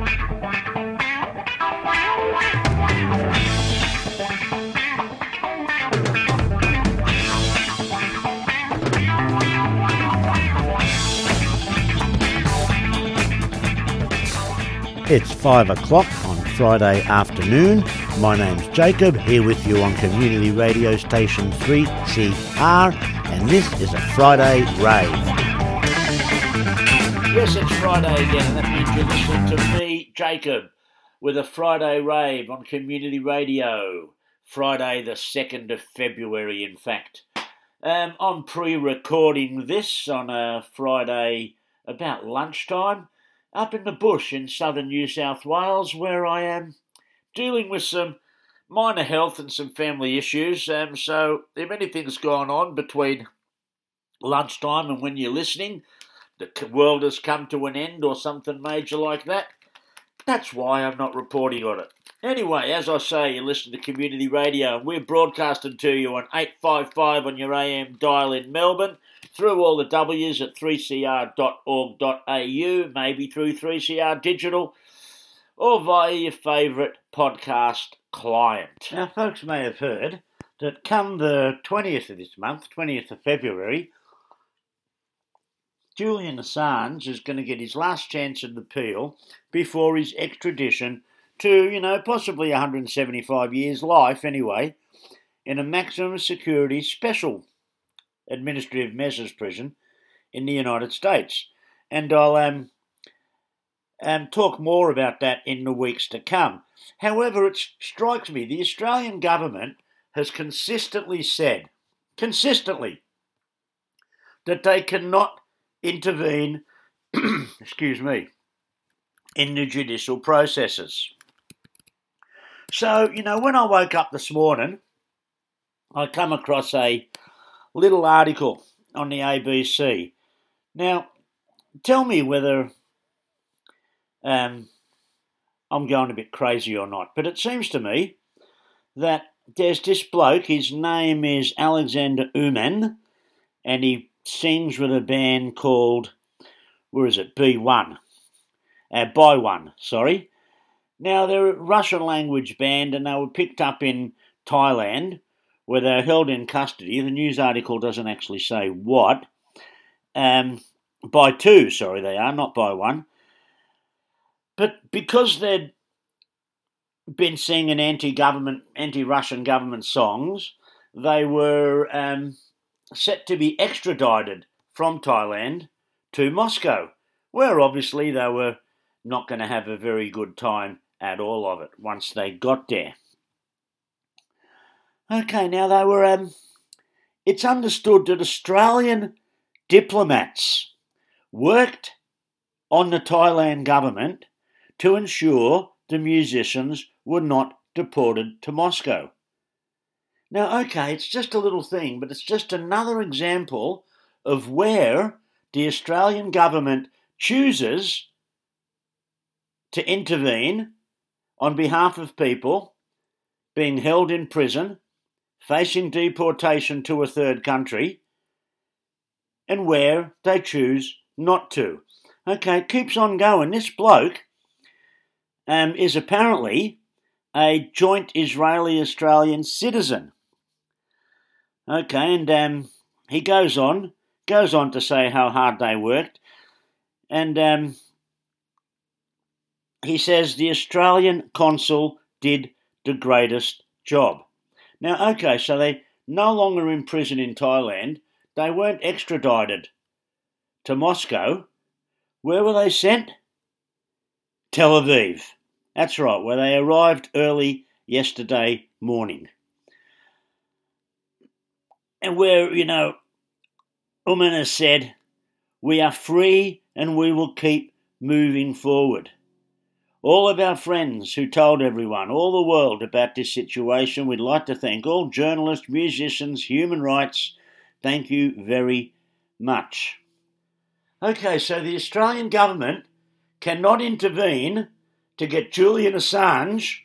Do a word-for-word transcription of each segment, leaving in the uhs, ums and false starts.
It's five o'clock on Friday afternoon. My name's Jacob, here with you on community radio station three C R, and this is a Friday rave. Yes, it's Friday again, and that means you're listening to me, Jacob, with a Friday rave on community radio. Friday the second of February, in fact. Um, I'm pre-recording this on a Friday about lunchtime, up in the bush in southern New South Wales, where I am dealing with some minor health and some family issues. Um, so if anything's gone on between lunchtime and when you're listening, the world has come to an end or something major like that, that's why I'm not reporting on it. Anyway, as I say, you listen to community radio, and we're broadcasting to you on eight fifty-five on your A M dial in Melbourne, through all the W's at three c r dot org dot a u, maybe through three C R Digital, or via your favourite podcast client. Now, folks may have heard that come the twentieth of this month, twentieth of February, Julian Assange is going to get his last chance at appeal before his extradition to, you know, possibly one hundred seventy-five years life anyway, in a maximum security special administrative measures prison in the United States. And I'll um, um, talk more about that in the weeks to come. However, it strikes me the Australian government has consistently said, consistently, that they cannot intervene, excuse me, in the judicial processes. So, you know, when I woke up this morning, I come across a little article on the A B C. Now, tell me whether um, I'm going a bit crazy or not, but it seems to me that there's this bloke, his name is Alexander Uman, and he sings with a band called, where is it, B one, uh, By One, sorry. Now, they're a Russian language band, and they were picked up in Thailand, where they're held in custody. The news article doesn't actually say what. Um, by two, sorry, they are, not by one. But because they'd been singing anti-government, anti-Russian government songs, they were um, set to be extradited from Thailand to Moscow, where obviously they were not going to have a very good time at all of it once they got there. Okay, now they were, um, it's understood that Australian diplomats worked on the Thailand government to ensure the musicians were not deported to Moscow. Now, okay, it's just a little thing, but it's just another example of where the Australian government chooses to intervene on behalf of people being held in prison, facing deportation to a third country, and where they choose not to. Okay, it keeps on going. This bloke um, is apparently a joint Israeli-Australian citizen. Okay, and um, he goes on, goes on to say how hard they worked, and um, he says the Australian consul did the greatest job. Now, okay, so they no longer in prison in Thailand. They weren't extradited to Moscow. Where were they sent? Tel Aviv. That's right, where they arrived early yesterday morning. And where, you know, Uman has said, we are free and we will keep moving forward. All of our friends who told everyone, all the world about this situation, we'd like to thank all journalists, musicians, human rights. Thank you very much. Okay, so the Australian government cannot intervene to get Julian Assange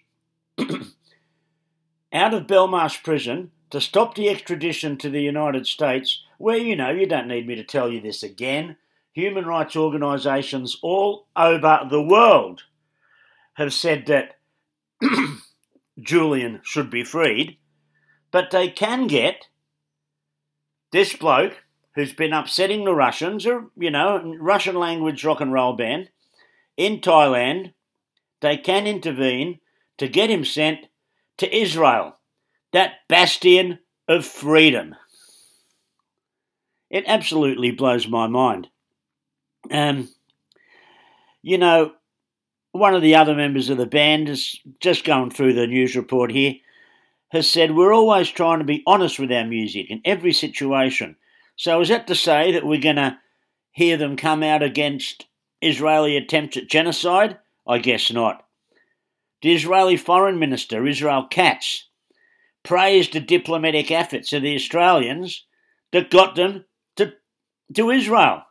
out of Belmarsh prison to stop the extradition to the United States, where, you know, you don't need me to tell you this again, human rights organisations all over the world have said that Julian should be freed, but they can get this bloke who's been upsetting the Russians, or, you know, Russian language rock and roll band, in Thailand. They can intervene to get him sent to Israel, that bastion of freedom. It absolutely blows my mind. Um, you know, one of the other members of the band, is just going through the news report here, has said we're always trying to be honest with our music in every situation. So is that to say that we're going to hear them come out against Israeli attempts at genocide? I guess not. The Israeli Foreign Minister, Israel Katz, praised the diplomatic efforts of the Australians that got them to, to Israel.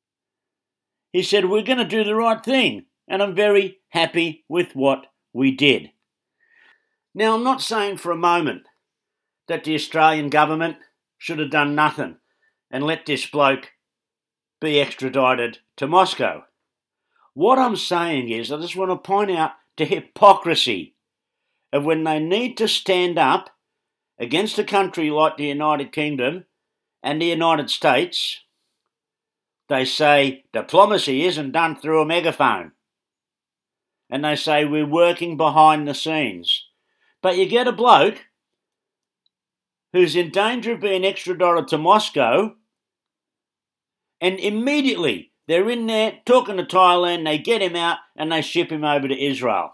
He said, we're going to do the right thing, and I'm very happy with what we did. Now, I'm not saying for a moment that the Australian government should have done nothing and let this bloke be extradited to Moscow. What I'm saying is, I just want to point out the hypocrisy of when they need to stand up against a country like the United Kingdom and the United States, they say diplomacy isn't done through a megaphone. And they say we're working behind the scenes. But you get a bloke who's in danger of being extradited to Moscow, and immediately they're in there talking to Thailand, they get him out and they ship him over to Israel.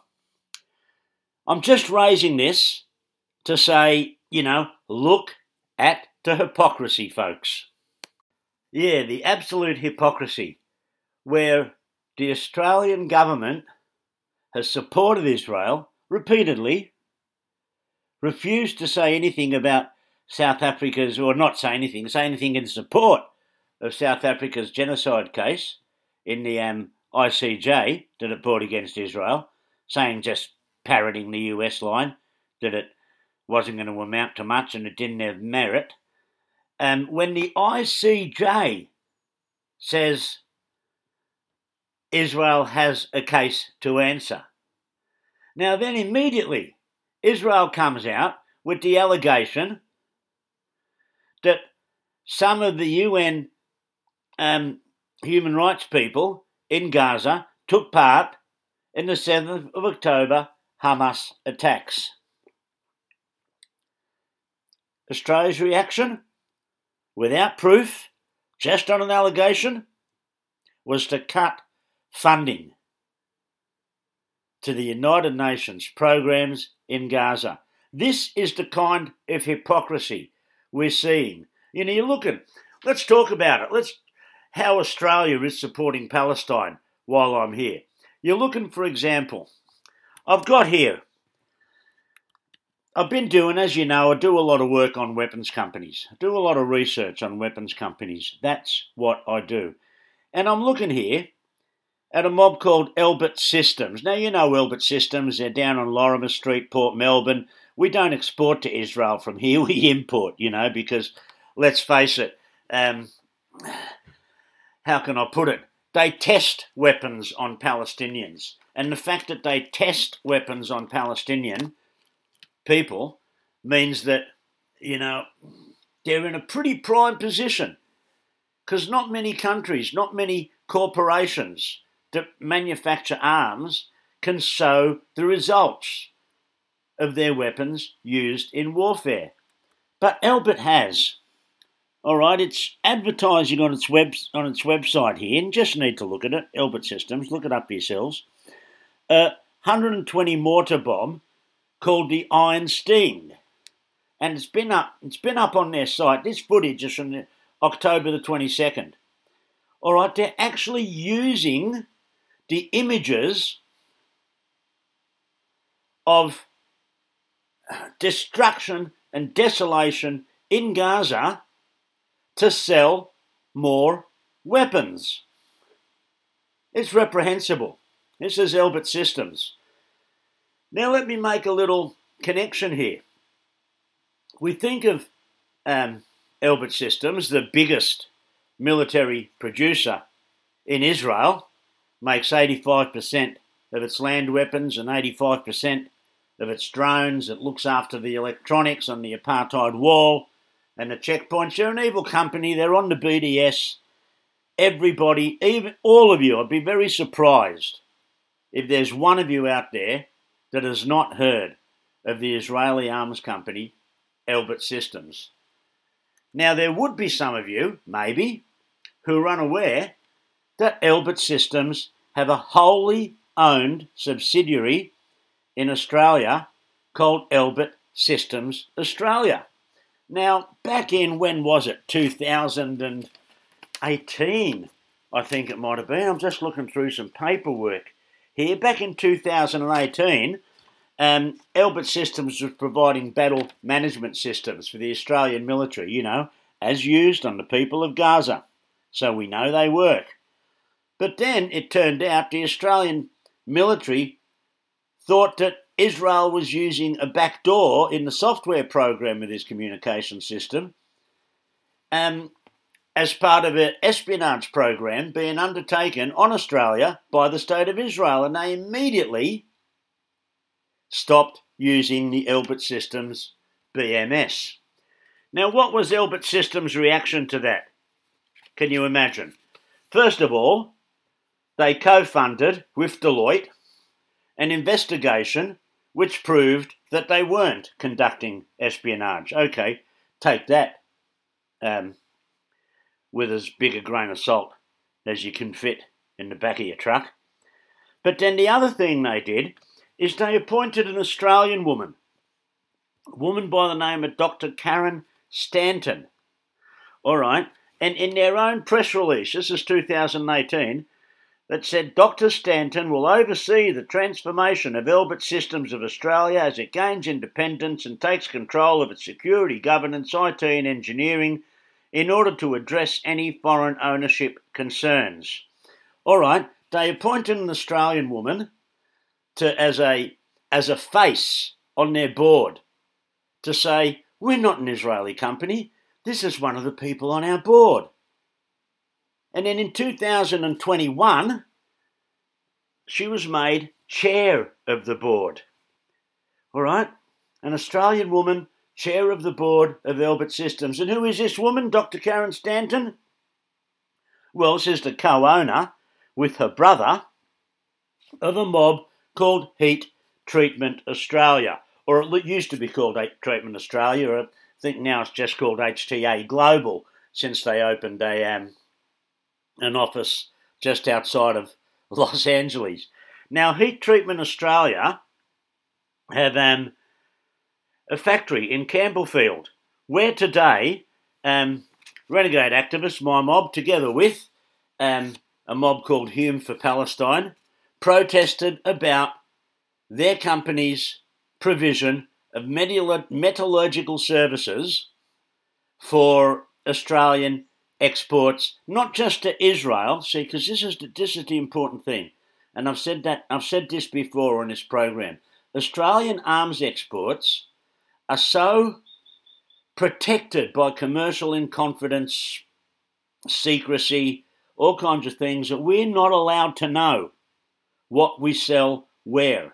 I'm just raising this to say, you know, look at the hypocrisy, folks. Yeah, the absolute hypocrisy, where the Australian government has supported Israel repeatedly, refused to say anything about South Africa's, or not say anything, say anything in support of South Africa's genocide case in the um, I C J that it brought against Israel, saying, just parroting the U S line, that it wasn't going to amount to much and it didn't have merit. Um, when the I C J says Israel has a case to answer. Now then immediately Israel comes out with the allegation that some of the U N um, human rights people in Gaza took part in the seventh of October Hamas attacks. Australia's reaction, without proof, just on an allegation, was to cut funding to the United Nations programs in Gaza. This is the kind of hypocrisy we're seeing. You know, you're looking, let's talk about it. Let's, how Australia is supporting Palestine while I'm here. You're looking, for example, I've got here, I've been doing, as you know, I do a lot of work on weapons companies. I do a lot of research on weapons companies. That's what I do. And I'm looking here at a mob called Elbit Systems. Now, you know Elbit Systems. They're down on Lorimer Street, Port Melbourne. We don't export to Israel from here. We import, you know, because, let's face it, um, how can I put it? They test weapons on Palestinians. And the fact that they test weapons on Palestinian people means that, you know, they're in a pretty prime position, because not many countries, not many corporations that manufacture arms can show the results of their weapons used in warfare. But Elbit has. All right, it's advertising on its web on its website here, and just need to look at it. Elbit Systems, look it up yourselves. A one hundred twenty mortar bomb called the Iron Sting, and it's been up. It's been up on their site. This footage is from the October the twenty-second. All right, they're actually using the images of destruction and desolation in Gaza to sell more weapons. It's reprehensible. This is Elbit Systems. Now let me make a little connection here. We think of um, Elbit Systems, the biggest military producer in Israel, makes eighty-five percent of its land weapons and eighty-five percent of its drones. It looks after the electronics on the apartheid wall and the checkpoints. They're an evil company. They're on the B D S. Everybody, even all of you, I'd be very surprised if there's one of you out there that has not heard of the Israeli arms company, Elbit Systems. Now, there would be some of you, maybe, who are unaware that Elbit Systems have a wholly owned subsidiary in Australia called Elbit Systems Australia. Now, back in, when was it? two thousand eighteen, I think it might have been. I'm just looking through some paperwork here. Back in two thousand eighteen, um, Elbit Systems was providing battle management systems for the Australian military, you know, as used on the people of Gaza. So we know they work. But then it turned out the Australian military thought that Israel was using a backdoor in the software program of this communication system um, as part of an espionage program being undertaken on Australia by the State of Israel, and they immediately stopped using the Elbit Systems B M S. Now, what was Elbit Systems' reaction to that? Can you imagine? First of all, they co-funded with Deloitte an investigation which proved that they weren't conducting espionage. Okay, take that um, with as big a grain of salt as you can fit in the back of your truck. But then the other thing they did is they appointed an Australian woman, a woman by the name of Doctor Karen Stanton. All right, and in their own press release, this is two thousand eighteen, that said Doctor Stanton will oversee the transformation of Elbit Systems of Australia as it gains independence and takes control of its security, governance, I T and engineering in order to address any foreign ownership concerns. All right, they appointed an Australian woman to as a as a face on their board to say, we're not an Israeli company, this is one of the people on our board. And then in two thousand twenty-one, she was made chair of the board. All right? An Australian woman, chair of the board of Elbit Systems. And who is this woman, Doctor Karen Stanton? Well, she's the co-owner with her brother of a mob called Heat Treatment Australia. Or it used to be called Heat Treatment Australia. Or I think now it's just called H T A Global since they opened a... Um, an office just outside of Los Angeles. Now, Heat Treatment Australia have um, a factory in Campbellfield, where today um, renegade activists, my mob, together with um, a mob called Hume for Palestine, protested about their company's provision of metallurgical services for Australian exports, not just to Israel, see, because this is the, this is the important thing, and I've said that I've said this before on this program. Australian arms exports are so protected by commercial in confidence, secrecy, all kinds of things that we're not allowed to know what we sell where.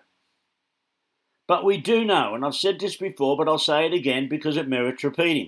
But we do know, and I've said this before, but I'll say it again because it merits repeating.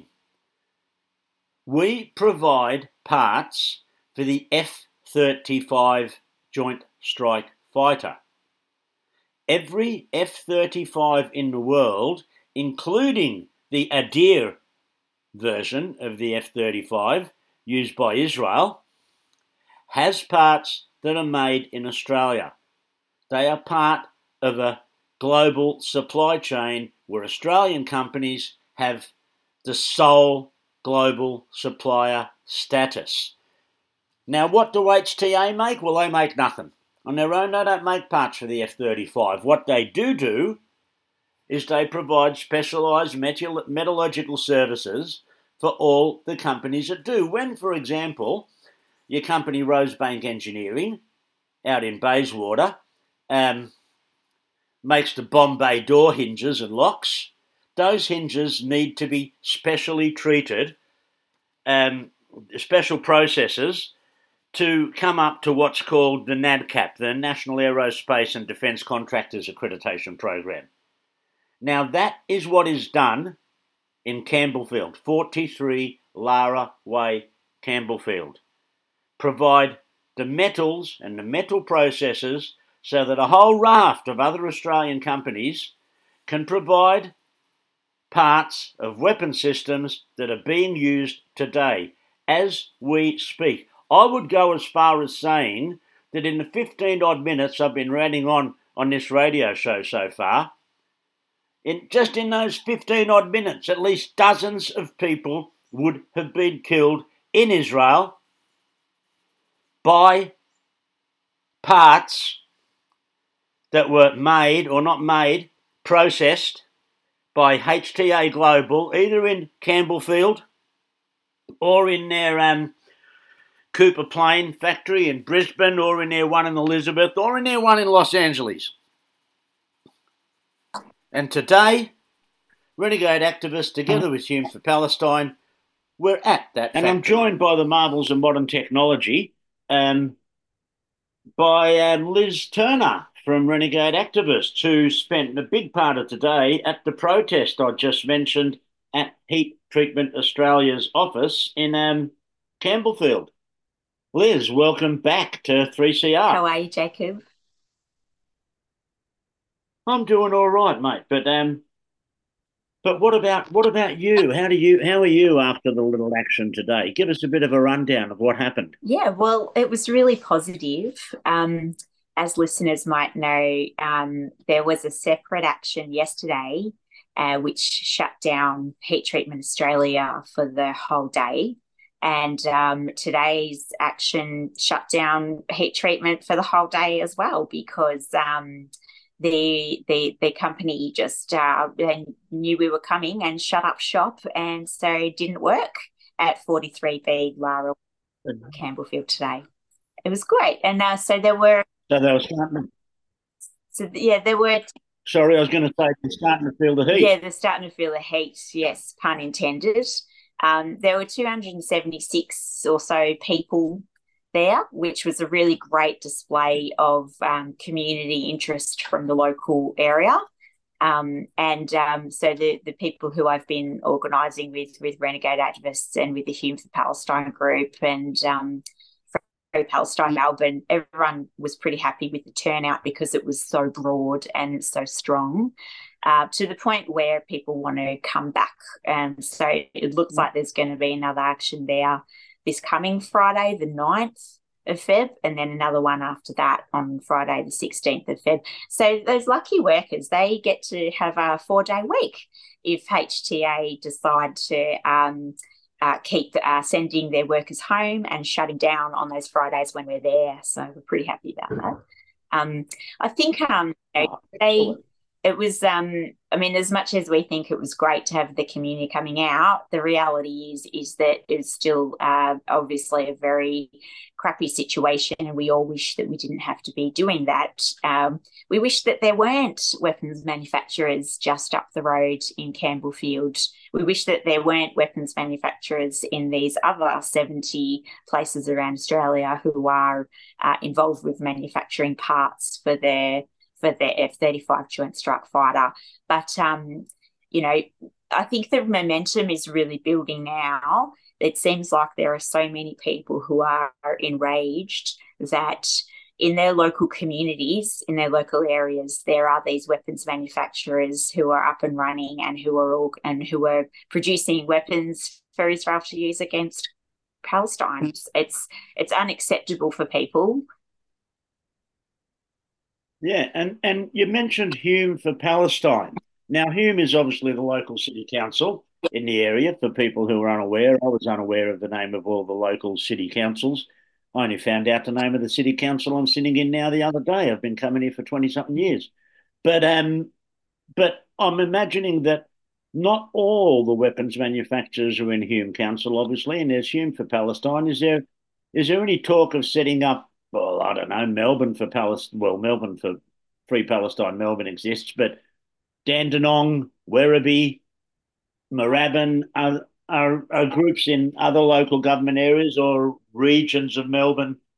We provide parts for the F thirty-five Joint Strike Fighter. Every F thirty-five in the world, including the Adir version of the F thirty-five used by Israel, has parts that are made in Australia. They are part of a global supply chain where Australian companies have the sole global supplier status. Now, what do H T A make? Well, they make nothing. On their own, they don't make parts for the F thirty-five. What they do do is they provide specialised metallurgical services for all the companies that do. When, for example, your company Rosebank Engineering out in Bayswater um, makes the Bombay door hinges and locks, those hinges need to be specially treated, um, special processes to come up to what's called the NADCAP, the National Aerospace and Defence Contractors Accreditation Program. Now, that is what is done in Campbellfield, forty-three Lara Way, Campbellfield. Provide the metals and the metal processes so that a whole raft of other Australian companies can provide parts of weapon systems that are being used today as we speak. I would go as far as saying that in the fifteen odd minutes I've been ranting on on this radio show so far, in just in those fifteen odd minutes, at least dozens of people would have been killed in Israel by parts that were made or not made, processed by H T A Global, either in Campbellfield or in their um, Cooper Plain factory in Brisbane, or in their one in Elizabeth, or in their one in Los Angeles. And today, Renegade activists, together with Hume for Palestine, we're at that factory. And I'm joined by the marvels of modern technology, um, by um, Liz Turner from Renegade Activists, who spent a big part of today at the protest I just mentioned at Heat Treatment Australia's office in um, Campbellfield. Liz, welcome back to three C R. How are you, Jacob? I'm doing all right, mate. But um, but what about what about you? How do you how are you after the little action today? Give us a bit of a rundown of what happened. Yeah, well, it was really positive. Um, as listeners might know, um, there was a separate action yesterday, uh, which shut down Heat Treatment Australia for the whole day. And um, today's action shut down heat treatment for the whole day as well, because um, the the the company just uh, knew we were coming and shut up shop, and so it didn't work at forty-three B Lara mm-hmm. Campbellfield today. It was great, and uh, so there were. So they were starting. So yeah, there were. Sorry, I was going to say they're starting to feel the heat. Yeah, they're starting to feel the heat. Yes, pun intended. Um, there were two hundred seventy-six or so people there, which was a really great display of um, community interest from the local area. Um, and um, so the, the people who I've been organising with, with Renegade Activists and with the Hume for Palestine group and um, Palestine Melbourne, everyone was pretty happy with the turnout because it was so broad and so strong. Uh, to the point where people want to come back. And so it looks like there's going to be another action there this coming Friday, the ninth of Feb, and then another one after that on Friday, the sixteenth of Feb. So those lucky workers, they get to have a four-day week if H T A decide to um, uh, keep uh, sending their workers home and shutting down on those Fridays when we're there. So we're pretty happy about that. Um, I think um, you know, they... It was, um, I mean, as much as we think it was great to have the community coming out, the reality is is that it's still uh, obviously a very crappy situation, and we all wish that we didn't have to be doing that. Um, we wish that there weren't weapons manufacturers just up the road in Campbellfield. We wish that there weren't weapons manufacturers in these other seventy places around Australia who are uh, involved with manufacturing parts for their for the F thirty-five Joint Strike Fighter. But, um, you know, I think the momentum is really building now. It seems like there are so many people who are enraged that in their local communities, in their local areas, there are these weapons manufacturers who are up and running and who are all, and who are producing weapons for Israel to use against Palestine. It's it's unacceptable for people. Yeah, and, and you mentioned Hume for Palestine. Now, Hume is obviously the local city council in the area, for people who are unaware. I was unaware of the name of all the local city councils. I only found out the name of the city council I'm sitting in now the other day. I've been coming here for twenty-something years. But um, but I'm imagining that not all the weapons manufacturers are in Hume Council, obviously, and there's Hume for Palestine. Is there is there any talk of setting up, well, I don't know, Melbourne for Palestine? Well, Melbourne for Free Palestine, Melbourne exists, but Dandenong, Werribee, Moorabbin are, are, are groups in other local government areas or regions of Melbourne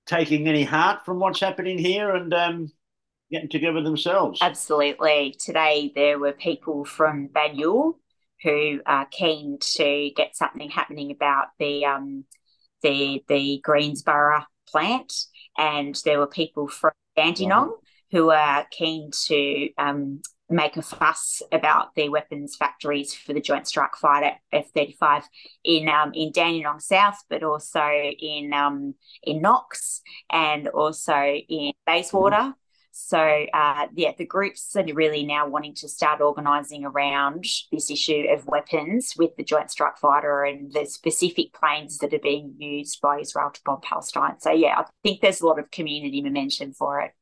taking any heart from what's happening here and um, getting together themselves. Absolutely. Today there were people from Banyul who are keen to get something happening about the um, the the Greensboro plant, and there were people from Dandenong Right. who are keen to um, make a fuss about the weapons factories for the Joint Strike Fighter F thirty-five in um, in Dandenong South, but also in um, in Knox and also in Bayswater. So, uh, yeah, the groups are really now wanting to start organising around this issue of weapons with the Joint Strike Fighter and the specific planes that are being used by Israel to bomb Palestine. So, yeah, I think there's a lot of community momentum for it.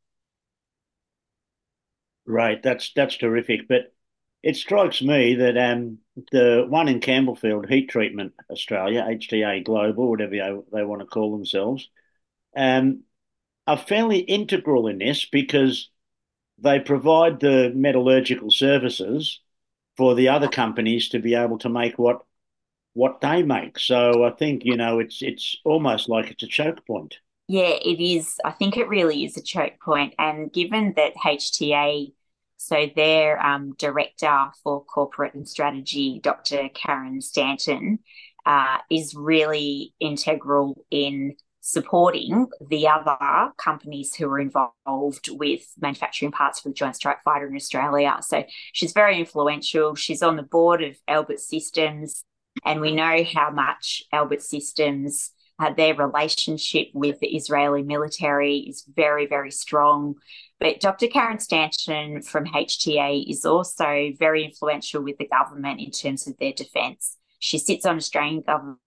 Right, that's that's terrific. But it strikes me that um, the one in Campbellfield, Heat Treatment Australia, H T A Global, whatever they, they want to call themselves, um, are fairly integral in this because they provide the metallurgical services for the other companies to be able to make what what they make. So I think, you know, it's it's almost like it's a choke point. Yeah, it is. I think it really is a choke point. And given that H T A, so their um, director for corporate and strategy, Doctor Karen Stanton, uh, is really integral in supporting the other companies who are involved with manufacturing parts for the Joint Strike Fighter in Australia. So she's very influential. She's on the board of Elbit Systems, and we know how much Elbit Systems, uh, their relationship with the Israeli military is very, very strong. But Doctor Karen Stanton from H T A is also very influential with the government in terms of their defence. She sits on Australian government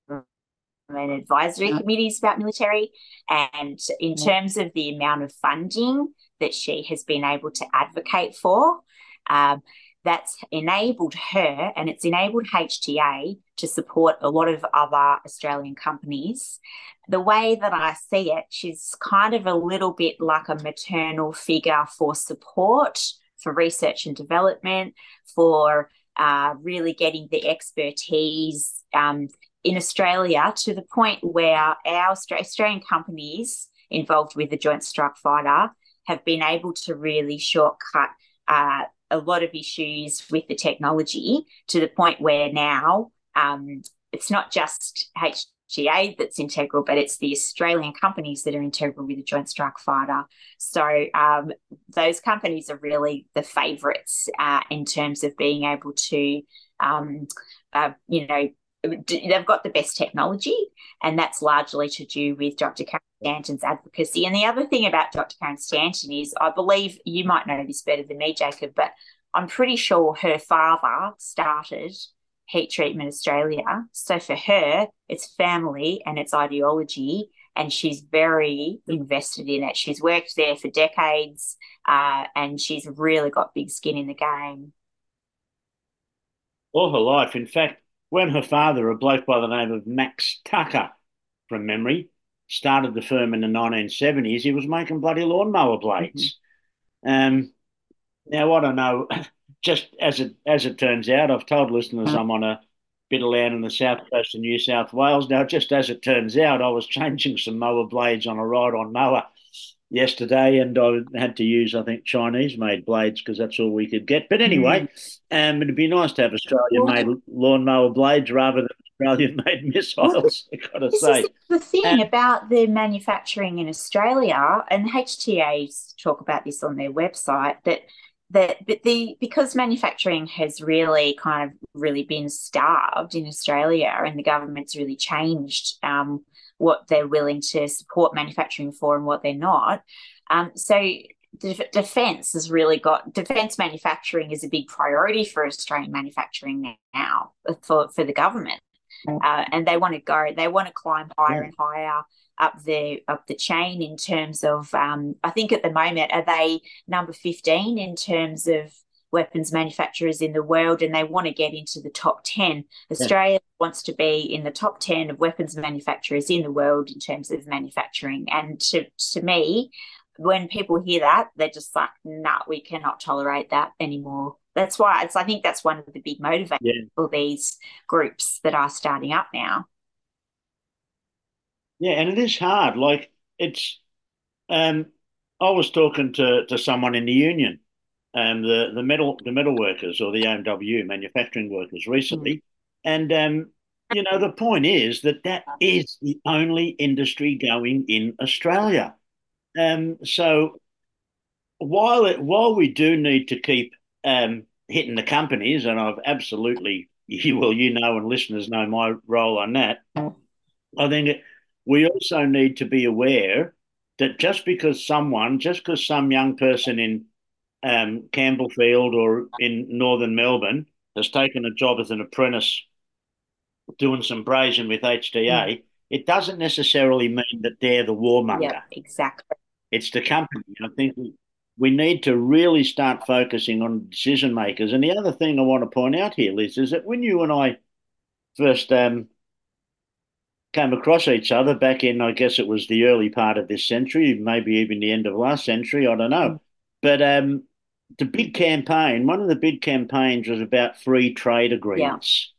advisory committees about military. And in terms of the amount of funding that she has been able to advocate for, um, that's enabled her and it's enabled H T A to support a lot of other Australian companies. The way that I see it, she's kind of a little bit like a maternal figure for support, for research and development, for uh, really getting the expertise um, in Australia to the point where our Australian companies involved with the Joint Strike Fighter have been able to really shortcut uh, a lot of issues with the technology to the point where now um, it's not just H T A that's integral, but it's the Australian companies that are integral with the Joint Strike Fighter. So um, those companies are really the favourites uh, in terms of being able to, um, uh, you know, they've got the best technology, and that's largely to do with Doctor Karen Stanton's advocacy. And the other thing about Doctor Karen Stanton is, I believe you might know this better than me, Jacob, but I'm pretty sure her father started Heat Treatment Australia. So for her, it's family and it's ideology, and she's very invested in it. She's worked there for decades, uh, and she's really got big skin in the game. All her life. In fact, when her father, a bloke by the name of Max Tucker, from memory, started the firm in the nineteen seventies, he was making bloody lawnmower Mm-hmm. blades. Um, now, I don't know, just as it as it turns out, I've told listeners I'm on a bit of land in the south coast of New South Wales. Now, just as it turns out, I was changing some mower blades on a ride-on mower yesterday, and I had to use, I think, Chinese-made blades because that's all we could get. But Mm. anyway, um, it'd be nice to have Australian-made Well, lawnmower blades rather than Australian-made well, missiles, I gotta this is say. the Um, thing about the manufacturing in Australia, and H T As talk about this on their website, that that but the because manufacturing has really kind of really been starved in Australia, and the government's really changed um, what they're willing to support manufacturing for and what they're not. Um, so de- defence has really got defence manufacturing is a big priority for Australian manufacturing now for for the government, uh, and they want to go, they want to climb higher yeah. and higher up the up the chain in terms of. Um, I think at the moment are they number fifteen in terms of weapons manufacturers in the world, and they want to get into the top ten. Yeah. Australia wants to be in the top ten of weapons manufacturers in the world in terms of manufacturing, and to to me, when people hear that, they're just like, nah, we cannot tolerate that anymore. That's why it's, I think that's one of the big motivators Yeah. for these groups that are starting up now. Yeah, and it is hard. Like it's Um, I was talking to, to someone in the union, um, the the metal the metal workers or the A M W manufacturing workers Mm. recently, and um, you know the point is that that is the only industry going in Australia. Um, so while it, while we do need to keep um, hitting the companies, and I've absolutely you well you know and listeners know my role on that. I think it, we also need to be aware that just because someone, just because some young person in um, Campbellfield or in northern Melbourne has taken a job as an apprentice doing some brazing with Mm. H D A, it doesn't necessarily mean that they're the Yep, warmonger. exactly. It's the company. I think we, we need to really start focusing on decision makers. And the other thing I want to point out here, Liz, is that when you and I first um, came across each other back in, I guess it was the early part of this century, maybe even the end of last century, I don't know. Mm. But um, the big campaign, one of the big campaigns was about free trade Yeah. agreements.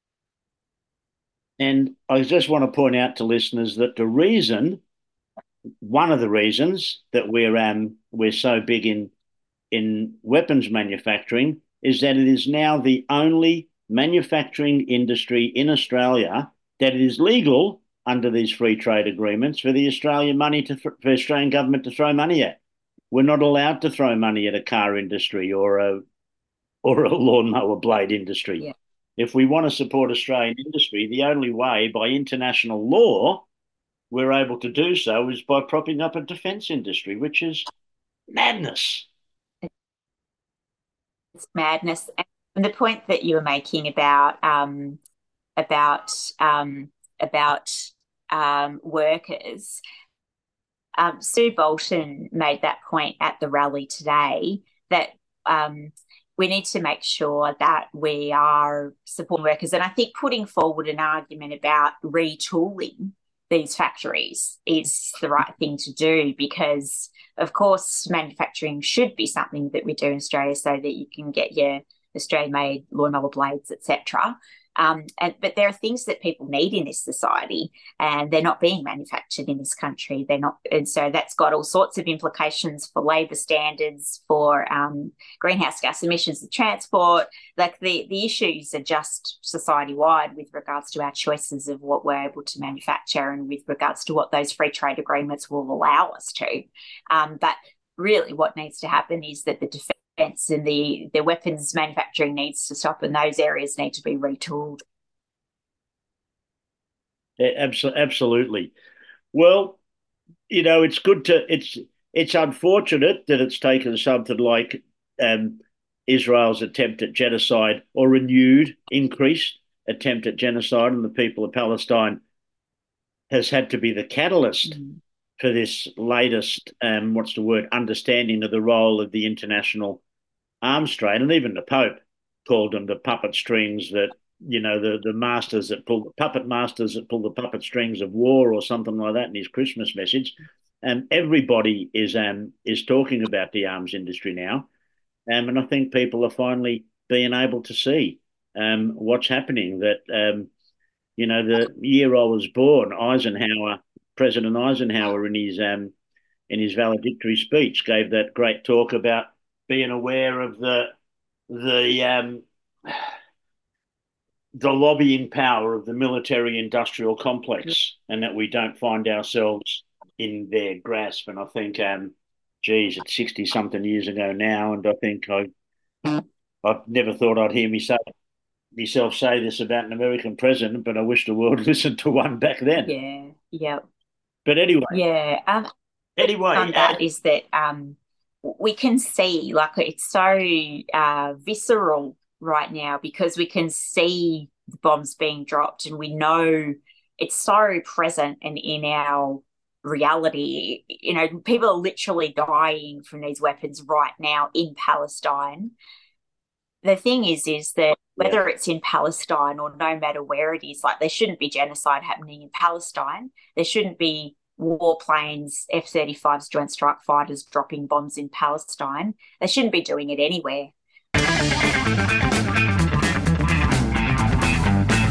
And I just want to point out to listeners that the reason, one of the reasons that we're um, we're so big in in weapons manufacturing is that it is now the only manufacturing industry in Australia that it is legal under these free trade agreements for the Australian money to for Australian government to throw money at. We're not allowed to throw money at a car industry or a or a lawnmower blade industry. Yeah. If we want to support Australian industry, the only way by international law we're able to do so is by propping up a defence industry, which is madness. It's madness. And the point that you were making about um, about um, about um, workers, um, Sue Bolton made that point at the rally today that um, we need to make sure that we are supporting workers. And I think putting forward an argument about retooling these factories is the right thing to do because, of course, manufacturing should be something that we do in Australia so that you can get your Australian-made lawnmower blades, et cetera. Um, and, but there are things that people need in this society, and they're not being manufactured in this country. They're not, and so that's got all sorts of implications for labour standards, for um, greenhouse gas emissions and transport. Like the the issues are just society wide with regards to our choices of what we're able to manufacture, and with regards to what those free trade agreements will allow us to. Um, but really, what needs to happen is that the defence and the, the weapons manufacturing needs to stop, and those areas need to be retooled. Yeah, absolutely. Well, you know, it's good to it's it's unfortunate that it's taken something like um, Israel's attempt at genocide or renewed, increased attempt at genocide on the people of Palestine has had to be the catalyst Mm. for this latest, um, what's the word, understanding of the role of the international arms trade, and even the Pope called them the puppet strings that you know the the masters that pull the puppet masters that pull the puppet strings of war or something like that in his Christmas message. And everybody is um is talking about the arms industry now, um, and I think people are finally being able to see um what's happening. That um you know the year I was born, Eisenhower, President Eisenhower, in his um in his valedictory speech, gave that great talk about being aware of the the um, the lobbying power of the military industrial complex, and that we don't find ourselves in their grasp. And I think, um, geez, it's sixty something years ago now, and I think I I've never thought I'd hear me say myself say this about an American president, but I wish the world listened to one back then. Yeah, yeah, But anyway, yeah. Um, anyway, on uh, that is that um, we can see, like, it's so uh, visceral right now because we can see the bombs being dropped, and we know it's so present and in our reality. You know, people are literally dying from these weapons right now in Palestine. The thing is, is that yeah, whether it's in Palestine or no matter where it is, like there shouldn't be genocide happening in Palestine. There shouldn't be warplanes, F thirty-fives, Joint Strike Fighters dropping bombs in Palestine. They shouldn't be doing it anywhere.